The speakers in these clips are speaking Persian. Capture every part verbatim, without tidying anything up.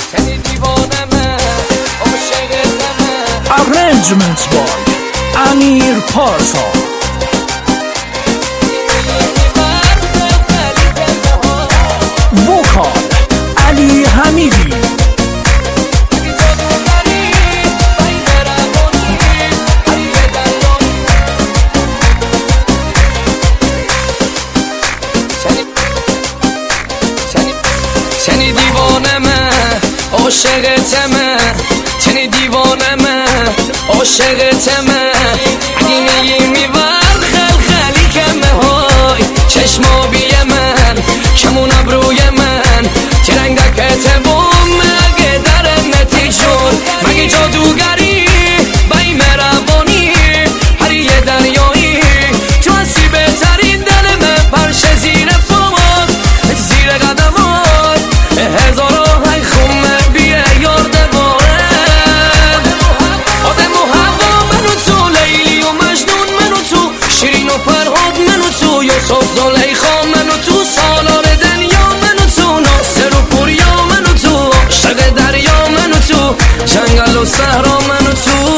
سنی دیوانمه عاشقتمه. Arrangement by امیر پارسا. وکال علی حمیدی. سنی دیوانمه عاشقتمه، سنی دیوانمه عاشقتمه. اگه میگی میبر خل خلی کمه های چشمابی من کمون ابروی من ترنگکت بوم مگه در نتیجون مگه جادوگری بای مروانی هر یه دریایی تو هستی بهترین دل من پرش زیر پامات زیر قدمات هزارا های خمه بیه یار دواره آدم و هوا منو تو لیلی و مجنون منو تو شیرین و فرهاد منو تو یوسف زلیخا منو تو سالار دنیا منو تو ناصر و پوریا منو تو عاشق دریا منو تو جنگل و صحرا منو تو.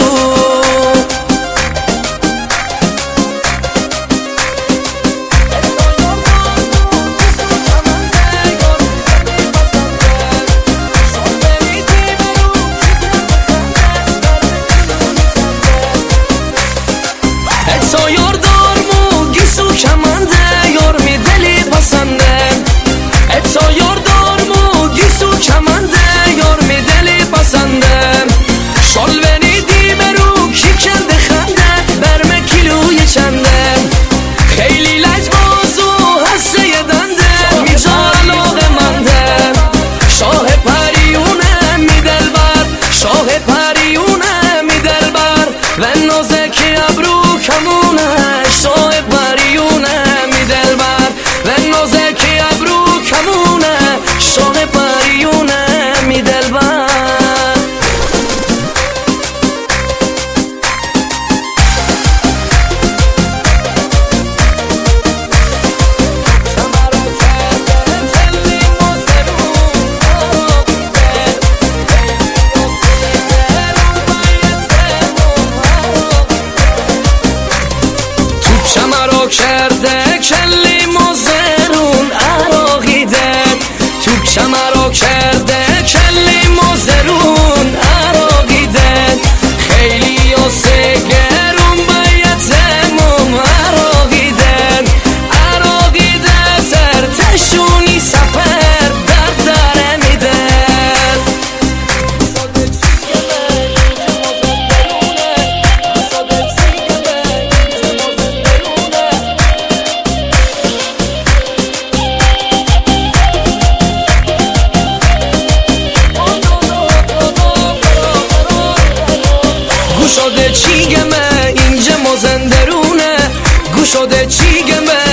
تا یار دارمو گیسو کمنده یار می دلی پسنده. تا یار دارمو گیسو کمنده یار می دلی پسنده. شال بنیدی برو کی کنده خنده برم کیلوی چنده. خیلی لجباز و هسته یه دنده میجا علاقه منده. شاه پریونه می دل بر شاه پریونه می دل بر و نازک ابرو کمونه. شاه پریونه می دل بر و نازک ابرو کمونه. شاه پریونه می دل بر. چمرا کرده کلی مزرون عراقیده. تو چمرا کرده کلی مزرون عراقیده. خیلی و سگرون بایتمون عراقیده. عراقیده ترتشونی سفر در داره میده. گوشاده چی گمه اینجا مازندرونه. گوشاده چی گمه